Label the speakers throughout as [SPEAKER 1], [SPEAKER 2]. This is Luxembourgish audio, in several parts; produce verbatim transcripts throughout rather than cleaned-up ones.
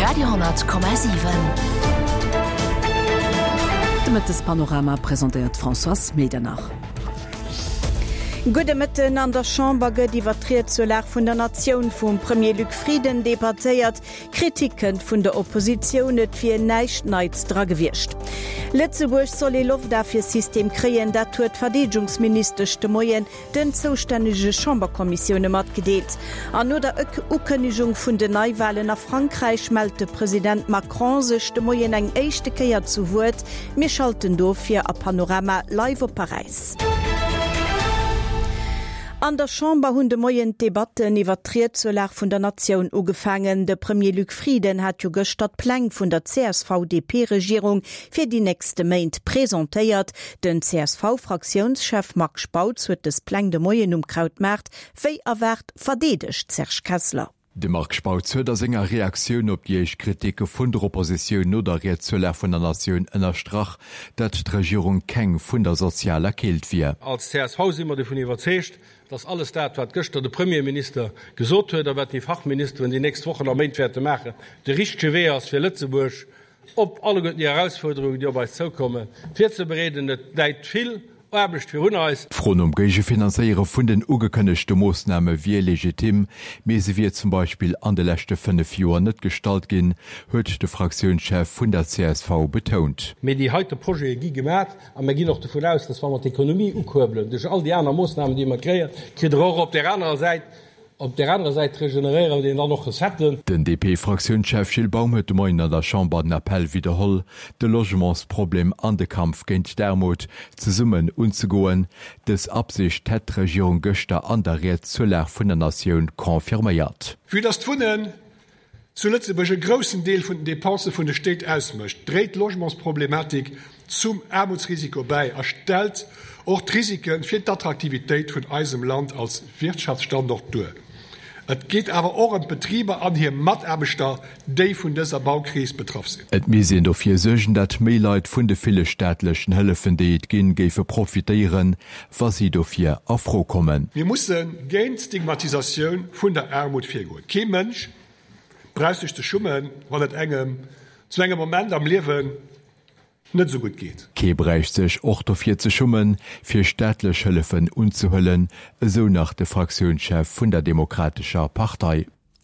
[SPEAKER 1] Radio hundert Komma sieben.
[SPEAKER 2] Damit das Panorama präsentiert François Medernach.
[SPEAKER 3] Gute Mitten an der Chambre divatriert zu Lach vun der Nation vum Premier Luc Frieden debattiert, Kritiken vun der Opposition et fir neicht neidsdra gewircht. Lettzeburg soll e Luftdafir System kreen, dat huet Verdedigungsminister Stemoyen den zuständige Chamberkommissione mat gedeelt. An no der Ukönnigung vun de Neuwahlen nach Frankreich meldete Präsident Macron se Stemoyen eng eischchte Keier zu Wort, mir schalten dofir a Panorama live op Paris. An der Chambre hunn de moien Debatten iwwertriert zu Lach vun der Nation ugefangen. De Premier Luc Frieden hat jo gestat Pläng vun der C S V D P-Regierung fir die nächste Maint präsentéiert. Den C S V-Fraktionschef Max Spautz huet des Pläng de Moien umkraut macht, wéi erwert verdedigt Serge Kessler.
[SPEAKER 4] De Mark Spautz huet der senger Reaktionun op Jeich Kritike vun der Opposition no der Rezuler vun der Nation ënnerstrach, dat d'Regierung keng vun der sozialer Keelt wie.
[SPEAKER 5] Als C S V immer davon überzecht, dass alles dat wat gëster de Premierminister gesot huet, da wat die Fachministerin die nächste Woche Ammentwerte machen, de richsche Weh ass fir Lützeburg op alle die Herausforderungen, die dabei zoukommen, fir ze bereden, dat deit viel.
[SPEAKER 4] Fron um Gege finanziere vun den ugekënnechte Moosname wie legitim, mese wie zum Beispiel an de lächte fënne Joer net stalt ginn, huet de Fraktionschef vun der C S V betont.
[SPEAKER 5] Me die heute Projekt gi gemerk, an gi noch davon aus, dat war mat Ekonomie ukurbeln. Duch all die anderen Moosnamen, die man kreiert, krit auch op der anderen Seite. Op der andere Seite regenerieren den dann noch gesetten.
[SPEAKER 4] Den D P-Fraktionschef Schilbaum huet moin an der Chambre den Appell wiederholl, de Logementsproblem an de Kampf géint Dermut ze summen unzugoen, des Absicht het Regierung Göster an der Red zuler vun der Nation konfirméiert.
[SPEAKER 6] Für das Tunnen zuletzt über den großen Teil von den Depensen von der Stadt ausmischt, dreht Logementsproblematik zum Armutsrisiko bei, erstellt auch die Risiken für die Attraktivität von unserem Land als Wirtschaftsstandort durch. Es geht aber auch an Betriebe an hier Matterbeter, die von dieser Baukrise betroffen sind.
[SPEAKER 4] Et mir sind dafür sorgen, dass mehr Leute von den vielen staatlichen Hilfen, die es gehen, profitieren, was sie dafür aufkommen.
[SPEAKER 6] Wir müssen gegen Stigmatisation von der Armut vorgehen. Kein Mensch braucht sich zu schummen, weil es engem zu einem Moment am Leben nicht so gut geht.
[SPEAKER 4] Ke brächt sich auch dafür zu schummen, für staatliche Hilfen unzuhüllen, so nach der Fraktionschef von der Demokratischen Partei.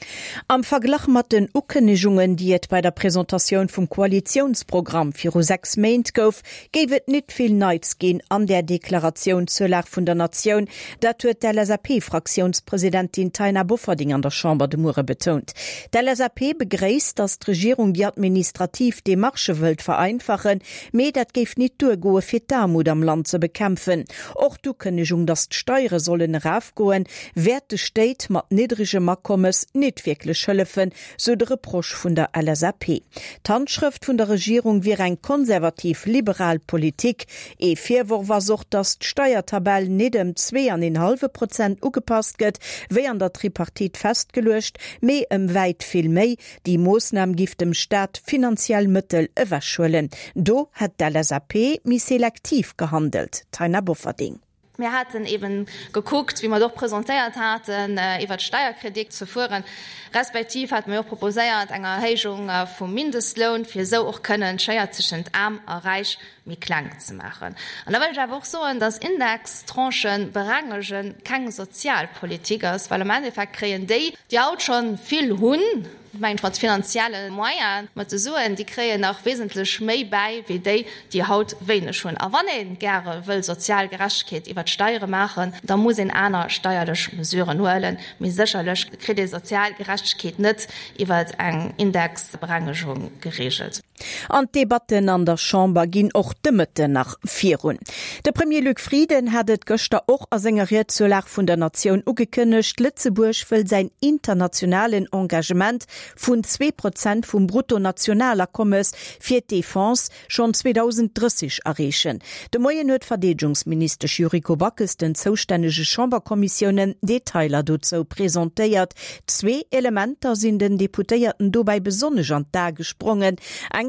[SPEAKER 3] Am Verglach mat den Ukennigungen, die et bei der Präsentation vom Koalitionsprogramm für sechs Meint gouf, gewet net viel Neids gehen an der Deklaration zur Lach von der Nation, dat huet der L S A P-Fraktionspräsidentin Taina Bofferding an der Chambre de Mure betont. Der L S A P begräst, dass die Regierung die administrativ die Marsche wölt vereinfachen, me dat geif nicht durchgoe fir Armut am Land zu bekämpfen. Auch die Ukennigung, dass die Steuern sollen raufgoen, werte steht mat niedrige Makkommes nicht wirklich schëllefen, so de Reproch vun der L S A P. Tanschrift vun der Regierung wie ein konservativ-liberal Politik, e Vierwurf war sucht, dass d' Steuertabelle net dem zwei an den halbe Prozent ugepasst gëtt, wéi an der Tripartit festgelöscht, méi em weit viel méi, die Moosnahmen gift dem Staat finanziell Mittel ewwerschwellen. Do hat der L S A P mi selektiv gehandelt. Taina Bofferding.
[SPEAKER 7] Wir hatten eben geguckt, wie wir doch präsentiert hatten, äh, über Steuerkredit zu führen. Respektiv hat mir auch proposiert, eine Erhöhung äh, vom Mindestlohn für so auch können Steuer zwischen arm und reich mit klang zu machen. Und da will ich aber auch sagen, dass Indextranchen berangen keine Sozialpolitik ist, weil im Endeffekt kriegen die, die auch schon viel Hund, mein was finanzielle Moyen mit so die kriegen auch wesentlich mehr bei wie die die Haut wenig schon aber wenn gerne will Sozialgerechtigkeit über Steuern machen da muss in einer steuerliche Mesuren holen mir sicherlich kriegt die Sozialgerechtigkeit nicht über ein Indexberangung geregelt.
[SPEAKER 3] An Debatten an der Chambre ginn och dëmmete nach virun. De Premier Luc Frieden hatt Göster och as engeriert zur Lach vun der Nation ugekënnecht. Lützeburg will sein internationalen Engagement vun zwei Prozent vum Bruttonationaler Kommes fir Défense schon zweitausenddreißig errechen. De moien huet Verdedigungsminister Juriko Backes den zoustännege Chamberkommissionen Detailer dozo präsentéiert. Zwei Elementer sind den Deputéierten dobei besonnech an da gesprungen. Eng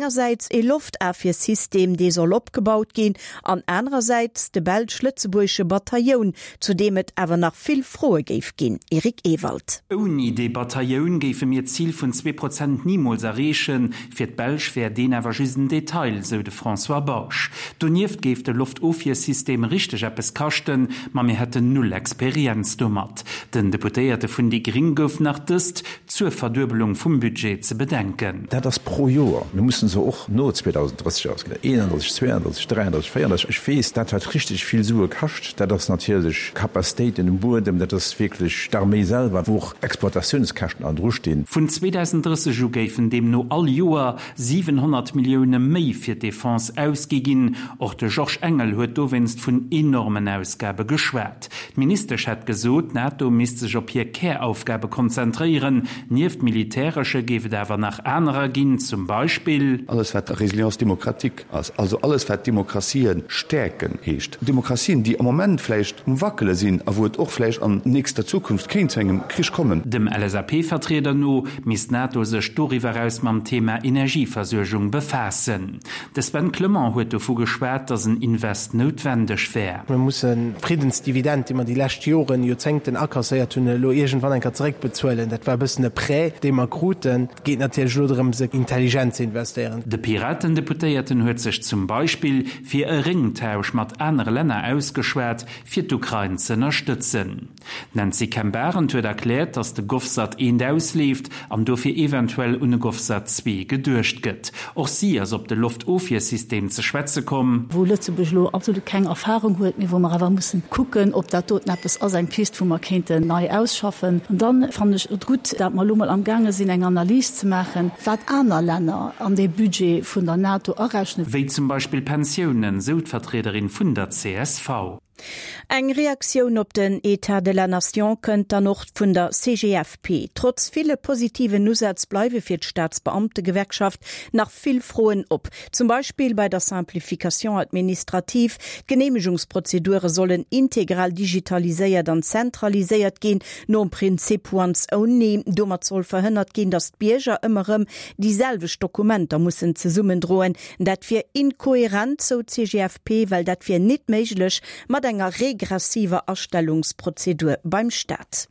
[SPEAKER 3] engerseits e Luftafwehrssystem, de soll opgebaut gehen, an andererseits de Belsch-Lützeburgische Bataillon, zu dem et awer nach viel frohe geif gin. Erik Ewald.
[SPEAKER 1] Uni de Bataillon geife mir Ziel vun zwei Prozent niemals errechen, fir d Belsch wär den awerschisen Detail, so de François Bosch. Donieft geif de Luftofiersystem richtig appes kachten, ma mir hätte null Experienz dummert. Den Deputéierte vun die Gringouf nach dëst zur Verdürbelung vum Budget ze bedenken.
[SPEAKER 8] Da das pro Jahr, wir müssen so auch no zweitausenddreißig ausgehen. einunddreißig, zweiunddreißig, dreiunddreißig, vierunddreißig. Ich weiß, das hat richtig viel Suche gekostet. Das ist natürlich Kapazität in dem Boden, das ist wirklich die Armee selber, wo auch Exportationskosten an Druck stehen.
[SPEAKER 1] Von zweitausenddreißig geifen dem no all Jahr siebenhundert Millionen mehr für Défense ausgegeben. Auch der Georges Engel hat da wenigstens von enormen Ausgaben geschwärzt. Die Minister hat gesagt, NATO müsste sich auf ihre Kehraufgabe konzentrieren. Nicht militärische gebe aber nach anderer gehen, zum Beispiel
[SPEAKER 9] alles was Resilienz Demokratik, also alles was Demokratien stärken hecht. Demokratien, die im Moment vielleicht umwackele sind, aber wo auch vielleicht an nächster Zukunft kein Zwängen Krieg kommen.
[SPEAKER 1] Dem L S A P-Vertreter no misst NATO sich darüber aus beim Thema Energieversorgung befassen. Das Sven Clement hat davor geschwärzt, dass ein Invest notwendig wäre.
[SPEAKER 10] Man muss ein Friedensdividend, immer die letzten Jahre, den Acker sehr tun, lo irgendwann ein zurückbezahlen. Das war ein bisschen ein Prä, den man kruten, geht natürlich nur darum, sich Intelligenz zu investieren.
[SPEAKER 1] Die Piratendeputierten hat sich zum Beispiel für einen Ringtausch mit anderen Ländern ausgeschwert, für die Ukraine zu unterstützen. Nancy Camberent hat erklärt, dass der Govsat eins ausläuft und dafür eventuell ohne Govsat zwei gedurcht geht. Auch sie, als ob das Luftofiersystem zu schwätzen kommen.
[SPEAKER 11] Wo Lützeburg absolut keine Erfahrung hat, wo wir aber müssen gucken, ob da dort etwas als ein Pist, wo man könnte neu ausschaffen. Und dann fand ich gut, dass wir mal am Gange sind, eine Analyse zu machen, was andere Länder an dem Budget von der NATO errechnen.
[SPEAKER 1] Wie zum Beispiel Pensionen, so die Vertreterin von der C S V.
[SPEAKER 3] Eng Reaktion op den Etat de la Nation kënnt da noch vun der C G F P. Trotz viele positive Nusatz bleiwe fir d Staatsbeamtegewerkschaft nach viel frohen op. Zum Beispiel bei der Simplifikation administrativ. Genehmigungsprozedure sollen integral digitaliséiert an zentraliséiert gehen, no im Prinzip once only. Dummer soll verhindert gehen, dass Bierger immerem dieselbes Dokumenter mussssen ze summen drohen. Dat fir inkohärent so C G F P, weil dat fir net meiglech mat enger regressiver Erstellungsprozedur beim Staat.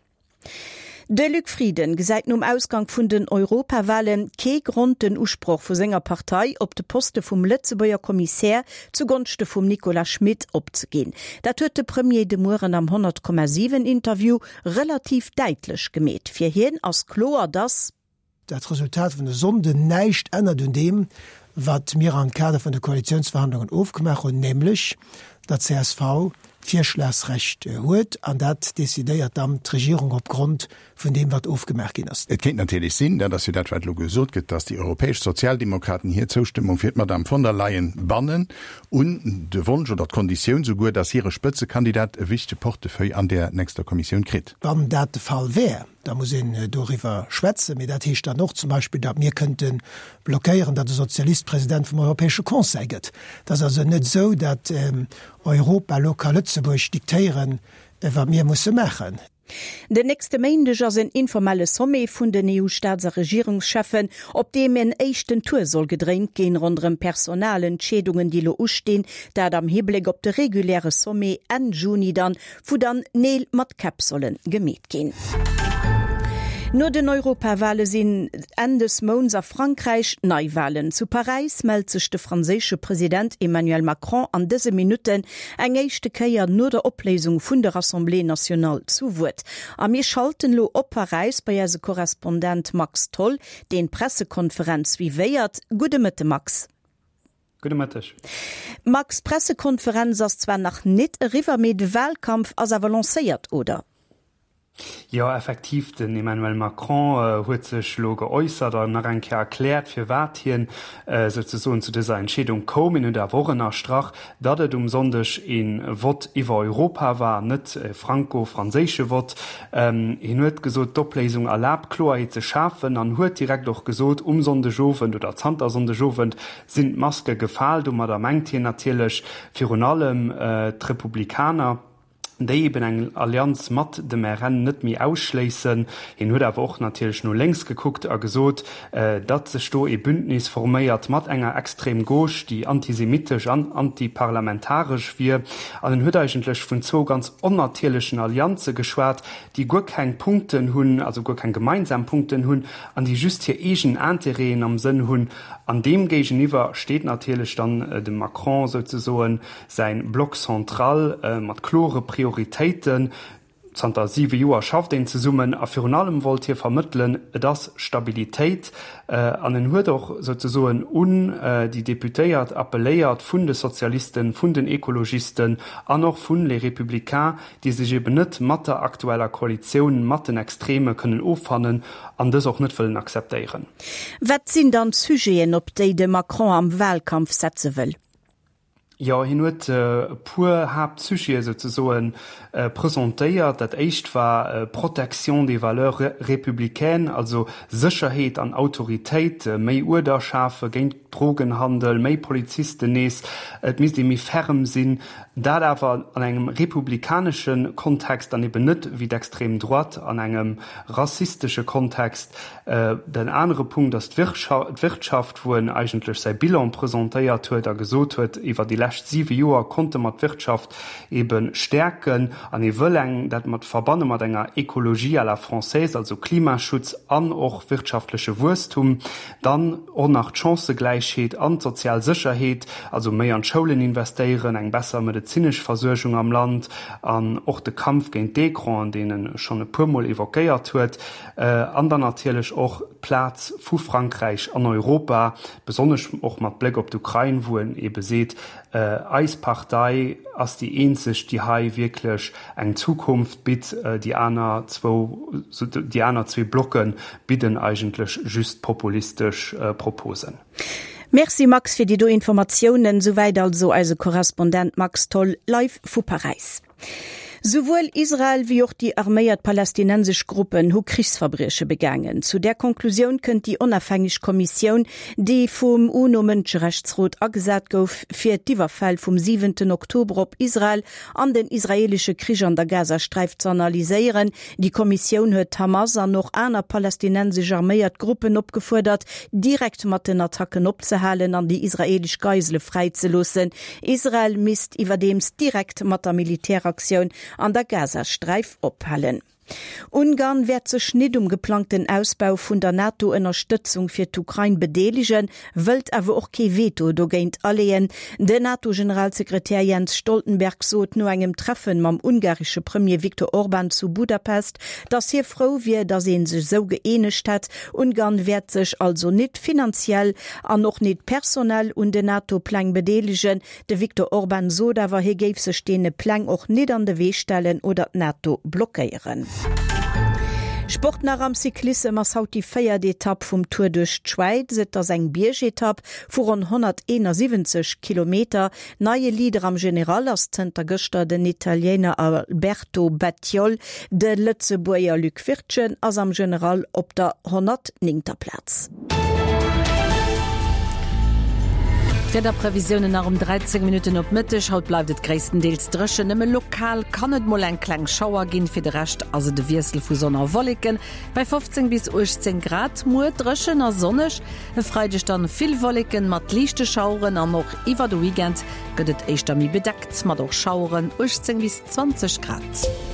[SPEAKER 3] De Luc Frieden gesäit um Ausgang vun den Europawahlen ke Grund den Uspruch vu senger Partei op de Poste vum Lützeburger Kommissär zugunste vum Nicola Schmidt opzugehen. Dat huet de Premier de Muren am hundert Komma sieben Interview relativ deitlich gemet. Fir hien as Chlor das
[SPEAKER 12] Dat Resultat vun der Sonde neicht ënner du dem, wat mir an Kader von der Koalitionsverhandlungen aufgemacht und nämlich der C S V Vierschlagsrecht huet, an dat desideiert dann die Regierung aufgrund von dem, was aufgemerkt ist.
[SPEAKER 8] Es kennt natürlich Sinn, dass sie das gesagt gibt, dass die europäischen Sozialdemokraten hier zustimmen, wird Madame von der Leyen bannen und der Wunsch oder die Kondition so gut, dass ihre Spitzenkandidat ein wichtiges Portefeuille an der nächsten Kommission kriegt.
[SPEAKER 12] Wenn das der Fall wäre, da muss ich darüber schwätzen, mit das heißt dann noch zum Beispiel, dass wir könnten blockieren, dass der Sozialist Präsident vom Europäischen Konseil geht. Das ist also nicht so, dass ähm, Europa lokal Lützeburg diktieren, was wir müssen machen.
[SPEAKER 3] De nächste Montag ist ein informelle Sommet vun den E U-Staats- und Regierungschefen, op dem en echten Tour soll gedrängt gehen rund um personalen Schädungen, die lo ustehen, dat am Hinblick op de reguläre Sommet Ende Juni dann, wo dann Nähl mat Kap sollen gemäht gehen. Nur den Europawahlen sind endes Monats a Frankreich Neuwahlen. Zu Paris meldet sich der französische Präsident Emmanuel Macron an diese Minuten eng echte Keier nur der Oplesung von der Assemblée Nationale zu Wort. Am wir schalten lo op Paris bei jese Korrespondent Max Toll, den Pressekonferenz wie weiert. Gute Mitte, Max.
[SPEAKER 13] Gute Mittag.
[SPEAKER 3] Max, Pressekonferenz ist zwar noch nicht River mit Wahlkampf als aber lanciert, oder?
[SPEAKER 13] Ja, effektiv, den Emmanuel Macron huet äh, sech lo geäußert an nach enke erklärt fir Watien äh, sozusagen zu dieser Entschädung kommen in der Woche nach Strach, dat et umsondech in Wort iwwer Europa war, net äh, franco-franzésche Wort. Ähm, hin huet gesot Doppelesung erlaubt, Klarheit ze schaffen, an huet direkt doch gesot umsonde Jowen oder Zantersonde Jowen sind Maske gefallen, um der mengt hier natürlich für allem äh, Republikaner déi eben eng Allianz mat dem R N net mi ausschleessen. Hin huet awer och natürlich no längs geguckt a gesot, äh, dat se sto e Bündnis forméiert mat enger extrem gosch, die antisemitisch an antiparlamentarisch wie an den huet eigentlich vun zo ganz onnatierlichen Allianze geschwert, die gur kein Punkten hunn, also gur kein gemeinsam Punkten hunn, an die just hier egen Antereen am Sinn hunn. An dem Gegeniwwer steht natürlich dann äh, dem Macron sozusagen sein Block zentral äh, mat klore Prioritäten. sieben Joer schafft den zu summen a für allem wollt hier vermitteln das Stabilität äh, an den huet doch sozusagen un äh, die Deputéiert appelléiert vun de Sozialisten, vun den Ökologisten an noch vun les Republikaner, die sich eben net mat der aktueller Koalition matten Extreme können auffannen an das auch net willen akzeptieren.
[SPEAKER 3] Wat sind dann Sujeten, op de de Macron am Wahlkampf setzen will?
[SPEAKER 13] Ja, hin huet äh, pur hab Psyche sozusagen äh, präsentéiert, dat echt war äh, Protektion des Valeurs re républicaines, also Sicherheit an Autorität, äh, méi Urderschafe, géint Drogenhandel, méi Polizisten nees, et mis mi ferm sinn, da dawer an engem republikanischen Kontext an eben net wie d'extrem droit, an engem rassistische Kontext. Äh, den andere Punkt, dass d'Wirtschaft, wo en eigentlich sei Bilan präsentéiert huet, er gesot huet, iwwer die sieben Joer konnte mat Wirtschaft eben stärken an e wëlleng, dat mat verbannen mat enger Ökologie à la Française, also Klimaschutz an och wirtschaftliche Wurstum, dann auch nach Chancegleichheit an Sozialsicherheit, also méi an Schulen investieren, eng besser medizinisch Versorgung am Land, an och de Kampf gegen Dekron, an denen schon e pumol evokéiert huet, äh, an dann natürlich auch Platz vu Frankreich an Europa, besonders auch mat Blick op d'Ukraine, wo en eben seht, Äh, Eispartei ass die eenzech die Hai wirklich eng Zukunft bit äh, die aner so, die aner zwei Blocken bitten eigentlich just populistisch äh, proposen.
[SPEAKER 3] Merci Max für die do Informationen, soweit also als Korrespondent Max Toll live vu Paris. Sowohl Israel wie auch die armeiert palästinensisch Gruppen hu Kriegsverbreche begangen. Zu der Konklusion könnt die unabhängige Kommission, die vom UNO-Menschenrechtsrat angesagt gouf, für die Überfall vom siebenten Oktober op Israel an den israelische Krieg an der Gazastreife zu analysieren. Die Kommission hat Hamas an noch einer palästinensisch armeiert Gruppen abgefordert, direkt mit den Attacken abzuhalten, an die israelische Geisel freizulassen. Israel misst überdems direkt mit der Militäraktion an der Gazastreif ophalen. Ungarn wird sich nicht um geplanten Ausbau von der NATO-Unterstützung für die Ukraine beteiligen, wollt aber auch kein Veto dagegen allehen. Der NATO-Generalsekretär Jens Stoltenberg sagt nur einem Treffen mit dem ungarischen Premier Viktor Orban zu Budapest, dass hier froh wird, dass er sich so geeinigt hat. Ungarn wird sich also nicht finanziell und noch nicht personell und den NATO-Plan beteiligen. Der Viktor Orban so, aber hier gäbe sich den Plan auch nicht an den Weg stellen oder NATO blockieren. Sportner am Cyklisse ass haut die Féierdetapp vum Tour duch d'Schweiz, et ass eng Biergetapp vuron hunderteinundsiebzig Kilometer. Neie Lieder am General ass Zter Gëster den Italiener Alberto Battiol, de Lëtzebuier Luc Virchen ass am General op der hundertneunter Platz.
[SPEAKER 2] Für der Prävisionen nach um dreizehn Minuten op Mittech haut bleibt et gréistendeels dreschen ëmme lokal kann et mal en kleng Schauer gin fir de recht also de Wirsel vu Sonner Wolliken bei fünfzehn bis achtzehn Grad mu dreschen a sonnech e freidech dann vill Wolliken mat lichte Schauren an noch iwwer de Weekend gëtt et eichter mi bedeckt mat doch Schauren achtzehn bis zwanzig Grad.